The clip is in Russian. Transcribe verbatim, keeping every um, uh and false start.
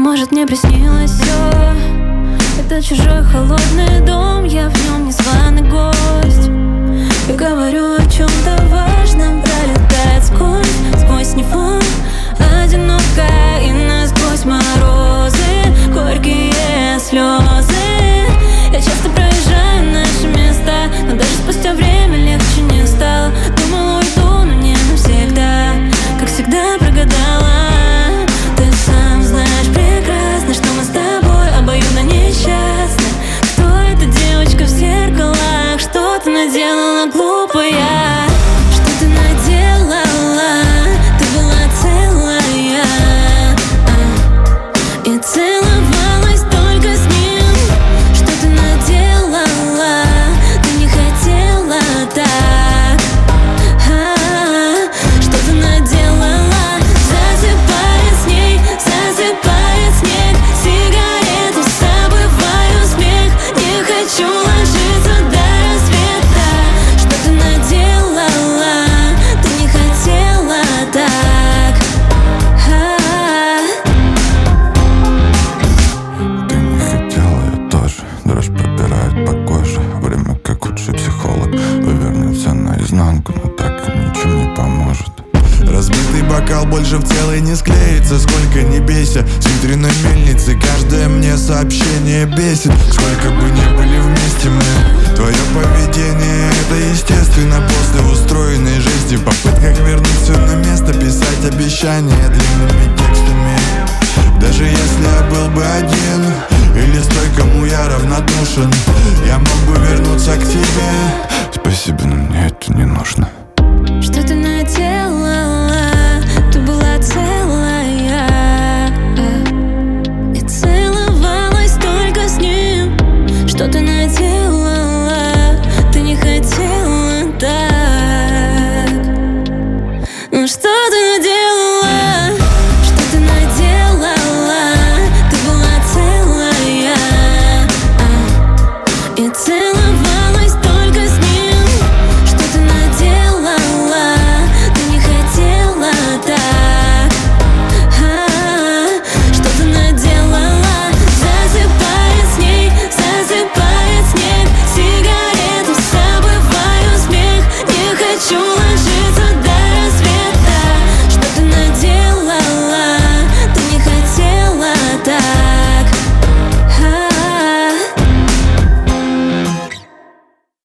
может, мне приснилось все. Это чужой холодный дом, я в нем незваный гость. Я говорю о чем-то важном, пролетает сквозь, сквозь Неву. Одинокая и насквозь морозы, горькие слезы. Я часто проезжаю наши места, но даже спустя время легче не стало. Думала, уйду, но не навсегда, как всегда прогадала. Ты сам знаешь прекрасно, что мы с тобой обоюдно несчастны. Кто эта девочка в зеркалах? Что ты наделала, глупая? Что ты наделала? Ты была целая, а, и целовалась только с ним. Что ты наделала? Ты не хотела так, а, что ты наделала? Засыпает с ней, засыпает снег. Сигарету забываю смех. Не хочу ложиться до рассвета. Что ты наделала? Ты не хотела так, а. Ты не хотела, я тоже. Дрожь пробирает по коже. Время как худший психолог. Вывернется наизнанку, но так ничего не поможет. Разбитый бокал больше в целый не склеится. Сколько не бейся, с ветряной мельницы каждое мне сообщение бесит. Сколько бы ни были вместе мы, твое поведение это естественно. После устроенной жизни в попытках вернуть все на место, писать обещания длинными текстами. Даже если я был бы один, или с той, кому я равнодушен, я мог бы вернуться к тебе. Спасибо, но мне это не нужно. Что ты